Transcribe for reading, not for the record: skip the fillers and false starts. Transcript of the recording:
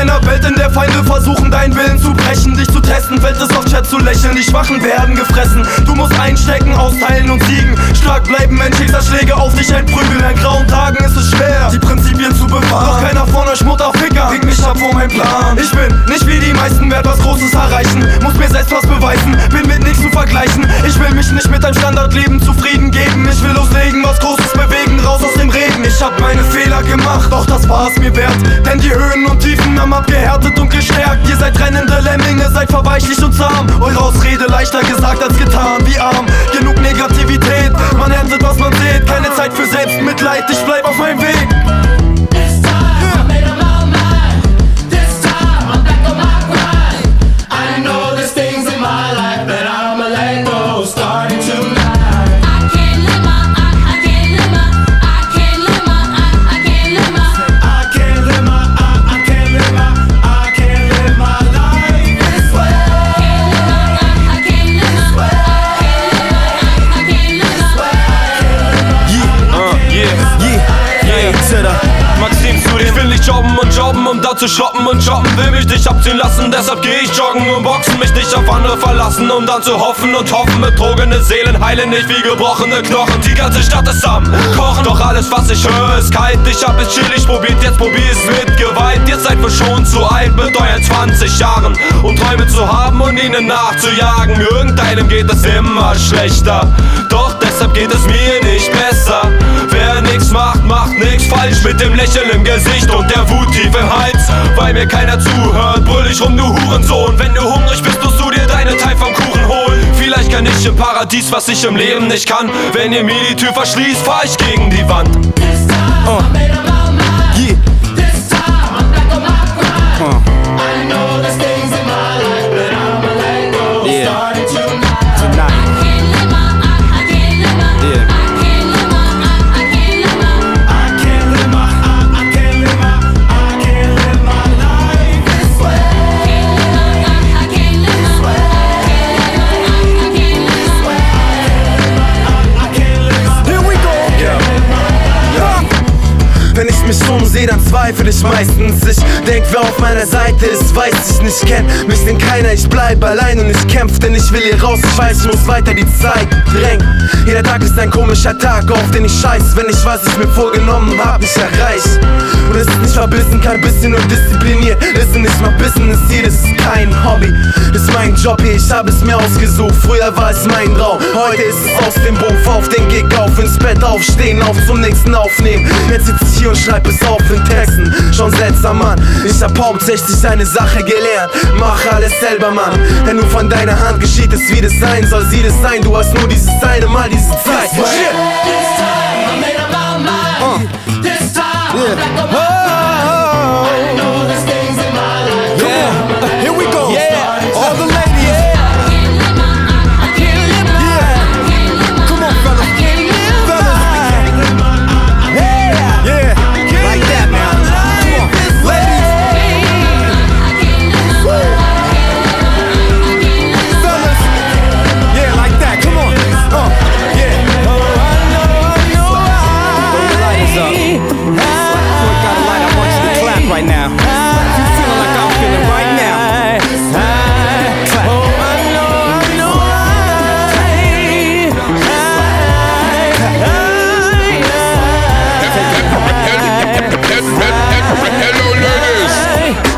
einer Welt, in der Feinde versuchen, deinen Willen zu brechen. Dich zu testen, fällt es auf Chat zu lächeln. Die Schwachen werden gefressen. Du musst einstecken, austeilen und siegen. Stark bleiben, wenn Schicksalsschläge auf dich einprügeln. An grauen Tagen ist es schwer, die Prinzipien zu bewahren. Doch keiner von euch Mutterficker regt mich ab vor meinem Plan. Ich bin nicht wie die meisten, werd was Großes erreichen. Muss mir selbst was beweisen, bin mit nichts zu vergleichen. Ich will mich nicht mit deinem Standardleben zufrieden geben. Ich will loslegen, was Großes bewegen, raus aus dem Regen. Ich hab meine Fehler gemacht, doch das war es mir wert. Denn die Höhen und Tiefen haben abgehärtet und gestärkt. Ihr seid rennende Lemminge, seid verweichlich und zahm. Eure Ausrede leichter gesagt als getan, wie arm. Genug Negativität, man erntet was man sieht. Keine Zeit für Selbstmitleid, ich bleib auf meinem Weg. Ich will nicht jobben und jobben, um da zu shoppen und shoppen. Will mich nicht abziehen lassen, deshalb geh ich joggen und boxen. Mich nicht auf andere verlassen, um dann zu hoffen und hoffen. Betrogene Seelen heilen nicht wie gebrochene Knochen. Die ganze Stadt ist am Kochen, doch alles was ich höre ist kalt. Ich hab es chillig probiert, jetzt probier es mit Gewalt. Ihr seid wohl schon zu alt mit euren 20 Jahren, um Träume zu haben und ihnen nachzujagen. Irgendeinem geht es immer schlechter, doch deshalb geht es mir nicht besser. Wer nix macht, macht nix falsch. Mit dem Lächeln im Gesicht und der Wut tief im Hals. Weil mir keiner zuhört, brüll ich rum, du Hurensohn. Wenn du hungrig bist, musst du dir deinen Teil vom Kuchen holen. Vielleicht kann ich im Paradies, was ich im Leben nicht kann. Wenn ihr mir die Tür verschließt, fahr ich gegen die Wand. Wenn ich mich umsehe, dann zweifle ich meistens. Ich denk, wer auf meiner Seite ist, weiß ich nicht, kenn mich denn keiner. Ich bleib allein und ich kämpf, denn ich will hier raus. Ich weiß, ich muss weiter, die Zeit drängt. Jeder Tag ist ein komischer Tag, auf den ich scheiß, wenn ich, was ich mir vorgenommen hab, nicht erreicht. Und es ist nicht verbissen, kein bisschen nur diszipliniert. Das ist nicht mal Business hier, das ist kein Hobby. Das ist mein Job hier, ich hab es mir ausgesucht. Früher war es mein Traum, heute ist es aus dem Beruf. Auf den Gig, auf ins Bett, aufstehen, auf zum nächsten aufnehmen. Jetzt sitz ich hier und schreib es auf in Texten. Schon seltsam, Mann, ich hab hauptsächlich eine Sache gelernt. Mach alles selber, Mann, denn nur von deiner Hand geschieht es, wie das sein soll. Sieh das sein, du hast nur dieses eine Mal, diese Zeit. This time I made up my mind. This time I'm back on my